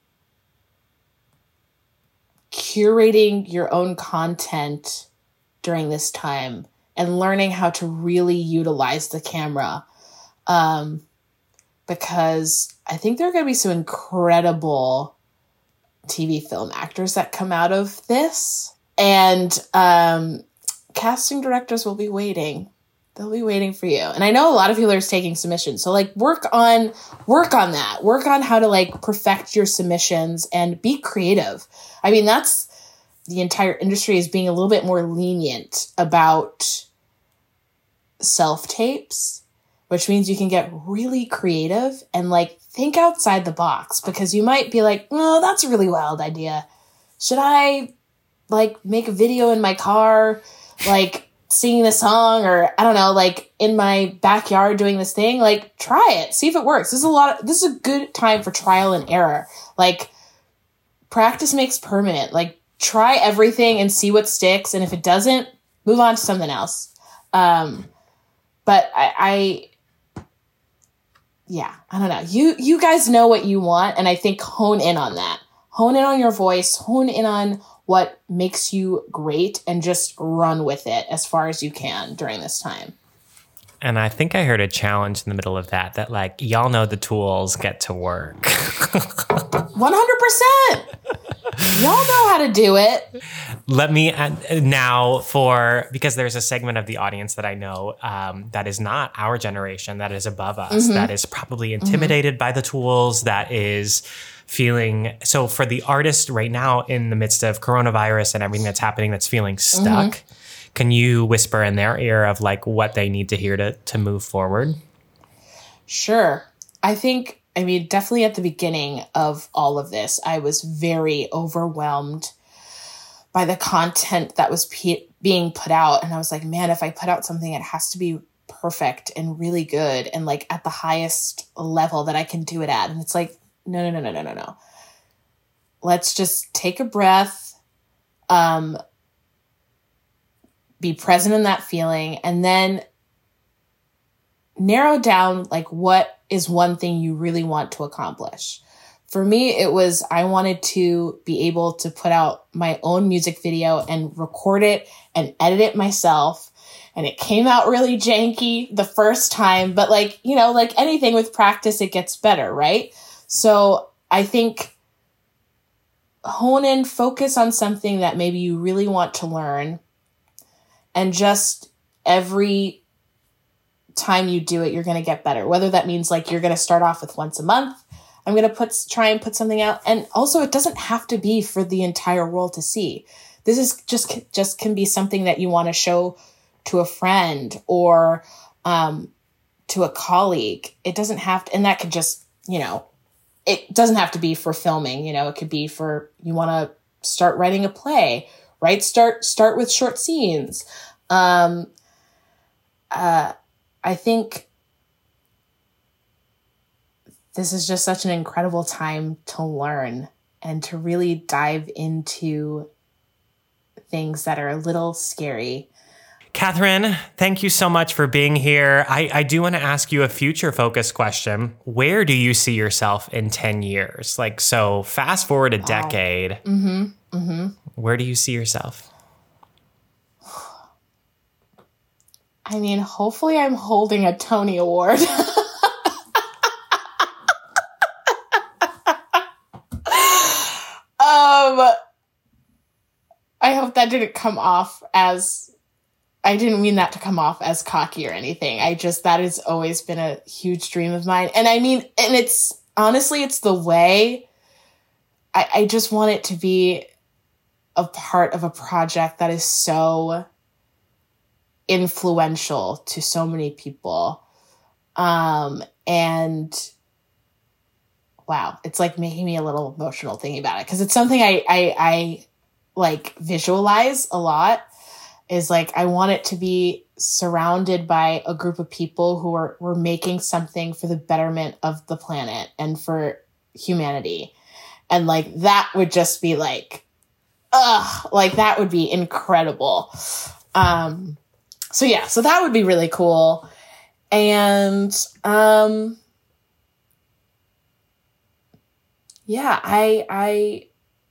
curating your own content during this time and learning how to really utilize the camera. Um, because I think there are going to be some incredible T V film actors that come out of this. And um, casting directors will be waiting. They'll be waiting for you. And I know a lot of people are taking submissions. So like work on, work on that. Work on how to like perfect your submissions and be creative. I mean, that's the entire industry is being a little bit more lenient about self-tapes, which means you can get really creative and like think outside the box, because you might be like, oh, that's a really wild idea. Should I like make a video in my car, like singing a song, or I don't know, like in my backyard doing this thing? Like try it, see if it works. This is a lot of, this is a good time for trial and error. Like practice makes permanent. Like try everything and see what sticks. And if it doesn't, move on to something else. Um, but I, I, yeah, I don't know. You, you guys know what you want. And I think hone in on that, hone in on your voice, hone in on what makes you great, and just run with it as far as you can during this time. And I think I heard a challenge in the middle of that, that like, y'all know the tools, get to work. one hundred percent. Y'all know how to do it. Let me add now for, because there's a segment of the audience that I know um, that is not our generation, that is above us, mm-hmm. that is probably intimidated mm-hmm. by the tools, that is feeling, so for the artist right now in the midst of coronavirus and everything that's happening, that's feeling stuck, mm-hmm. can you whisper in their ear of like what they need to hear to, to move forward? Sure. I think, I mean, definitely at the beginning of all of this, I was very overwhelmed by the content that was pe- being put out. And I was like, man, if I put out something, it has to be perfect and really good and like at the highest level that I can do it at. And it's like, no, no, no, no, no, no, no. Let's just take a breath, um, be present in that feeling, and then narrow down like what is one thing you really want to accomplish. For me, it was, I wanted to be able to put out my own music video and record it and edit it myself. And it came out really janky the first time, but like, you know, like anything with practice, it gets better, right? So I think hone in, focus on something that maybe you really want to learn, and just every time you do it, you're going to get better. Whether that means like you're going to start off with once a month, I'm going to put try and put something out. And also it doesn't have to be for the entire world to see. This is just, just can be something that you want to show to a friend or um, to a colleague. It doesn't have to, and that could just, you know, it doesn't have to be for filming, you know, it could be for, you want to start writing a play, right? Start, start with short scenes. Um, uh, I think this is just such an incredible time to learn and to really dive into things that are a little scary. Catherine, thank you so much for being here. I, I do want to ask you a future focus question. Where do you see yourself in ten years? Like, so fast forward a wow. decade. Mm-hmm. Mm-hmm. Where do you see yourself? I mean, hopefully I'm holding a Tony Award. um, I hope that didn't come off as... I didn't mean that to come off as cocky or anything. I just, that has always been a huge dream of mine. And I mean, and it's, honestly, it's the way, I, I just want it to be a part of a project that is so influential to so many people. Um, and wow, it's like making me a little emotional thinking about it. Cause it's something I, I, I like visualize a lot. Is like, I want it to be surrounded by a group of people who are, were making something for the betterment of the planet and for humanity. And like, that would just be like, ugh, like that would be incredible. Um, so yeah, so that would be really cool. And, um, yeah, I, I,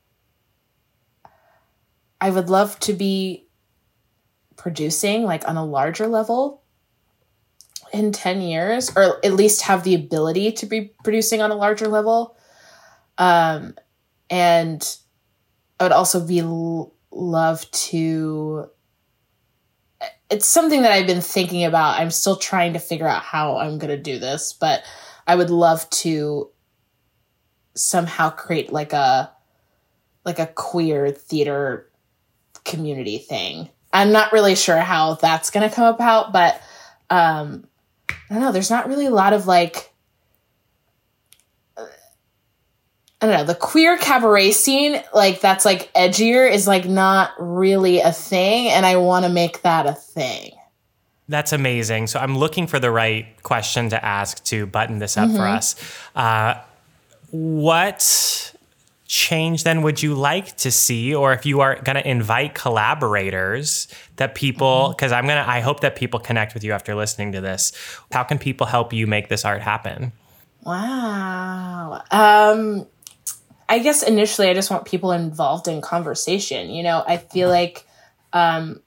I would love to be producing like on a larger level in ten years, or at least have the ability to be producing on a larger level. Um, and I would also be l- love to it's something that I've been thinking about. I'm still trying to figure out how I'm going to do this, but I would love to somehow create like a, like a queer theater community thing. I'm not really sure how that's going to come about, but um, I don't know. There's not really a lot of like, I don't know, the queer cabaret scene, like that's like edgier is like not really a thing. And I want to make that a thing. That's amazing. So I'm looking for the right question to ask to button this up mm-hmm. for us. Uh, what change then would you like to see? Or if you are going to invite collaborators that people, because mm-hmm. I'm going to, I hope that people connect with you after listening to this. How can people help you make this art happen? Wow. Um, I guess initially I just want people involved in conversation. You know, I feel like, um,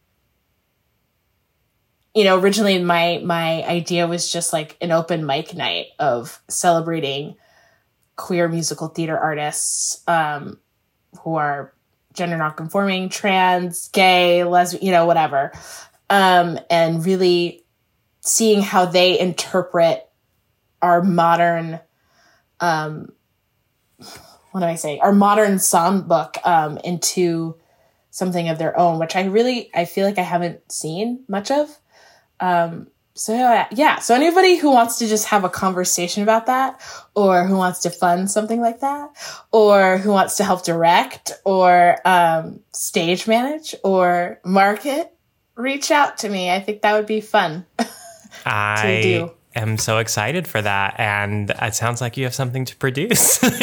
you know, originally my, my idea was just like an open mic night of celebrating queer musical theater artists, um, who are gender nonconforming, trans, gay, lesbian, you know, whatever. Um, and really seeing how they interpret our modern, um, what do I say? Our modern songbook um, into something of their own, which I really, I feel like I haven't seen much of. Um, so yeah, yeah. So anybody who wants to just have a conversation about that, or who wants to fund something like that, or who wants to help direct or um, stage manage or market, reach out to me. I think that would be fun to I... do. I'm so excited for that. And it sounds like you have something to produce. Ooh.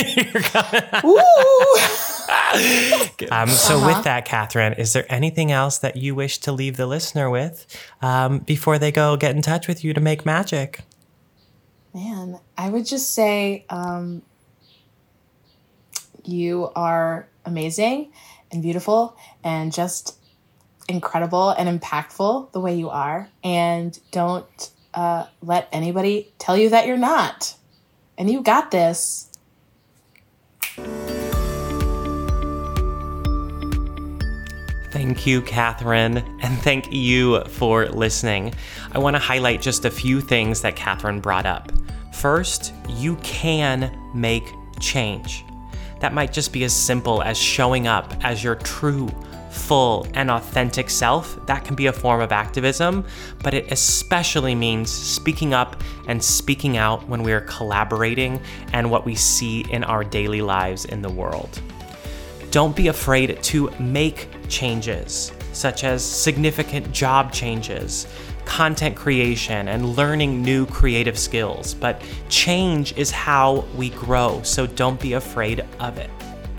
um, so uh-huh. with that, Catherine, is there anything else that you wish to leave the listener with um, before they go get in touch with you to make magic? Man, I would just say um, you are amazing and beautiful and just incredible and impactful the way you are. And don't Uh, let anybody tell you that you're not. And you got this. Thank you, Catherine, and thank you for listening. I want to highlight just a few things that Catherine brought up. First, you can make change. That might just be as simple as showing up as your true, full, and authentic self. That can be a form of activism, but it especially means speaking up and speaking out when we are collaborating and what we see in our daily lives in the world. Don't be afraid to make changes, such as significant job changes, content creation, and learning new creative skills. But change is how we grow, so don't be afraid of it.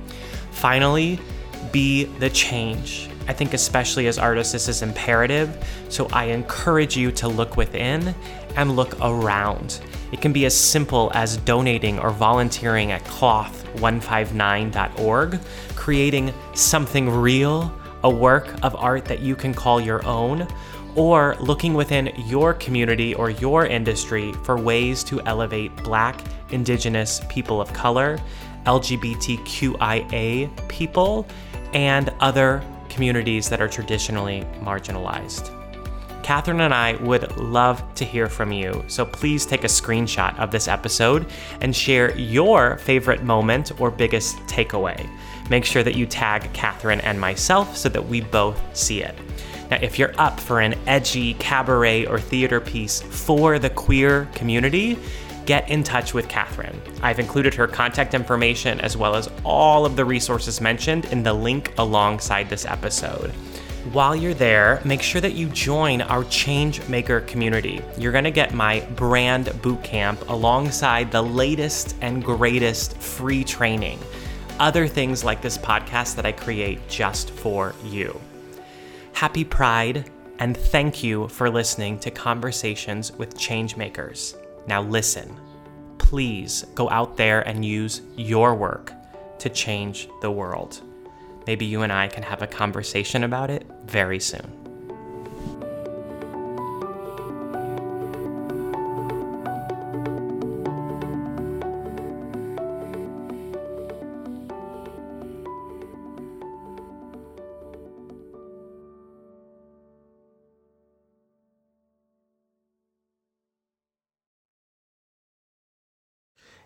Finally, be the change. I think especially as artists, this is imperative. So I encourage you to look within and look around. It can be as simple as donating or volunteering at cloth one five nine dot org, creating something real, a work of art that you can call your own, or looking within your community or your industry for ways to elevate Black, Indigenous, people of color, L G B T Q I A people, and other communities that are traditionally marginalized. Catherine and I would love to hear from you, so please take a screenshot of this episode and share your favorite moment or biggest takeaway. Make sure that you tag Catherine and myself so that we both see it. Now, if you're up for an edgy cabaret or theater piece for the queer community, get in touch with Catherine. I've included her contact information as well as all of the resources mentioned in the link alongside this episode. While you're there, make sure that you join our Changemaker community. You're gonna get my brand bootcamp alongside the latest and greatest free training, other things like this podcast that I create just for you. Happy Pride, and thank you for listening to Conversations with Changemakers. Now listen, please go out there and use your work to change the world. Maybe you and I can have a conversation about it very soon.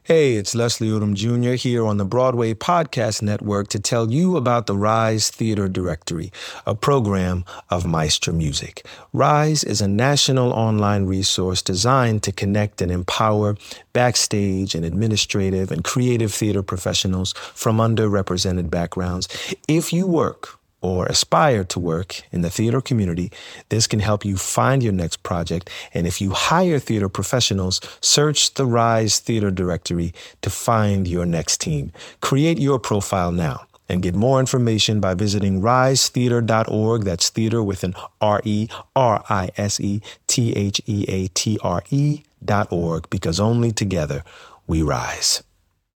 Hey, it's Leslie Odom Junior here on the Broadway Podcast Network to tell you about the Rise Theater Directory, a program of Maestra Music. Rise is a national online resource designed to connect and empower backstage and administrative and creative theater professionals from underrepresented backgrounds. If you work or aspire to work in the theater community, this can help you find your next project. And if you hire theater professionals, search the Rise Theater Directory to find your next team. Create your profile now and get more information by visiting rise theater dot org. That's theater with an R E R I S E T H E A T R E dot org, because only together we rise.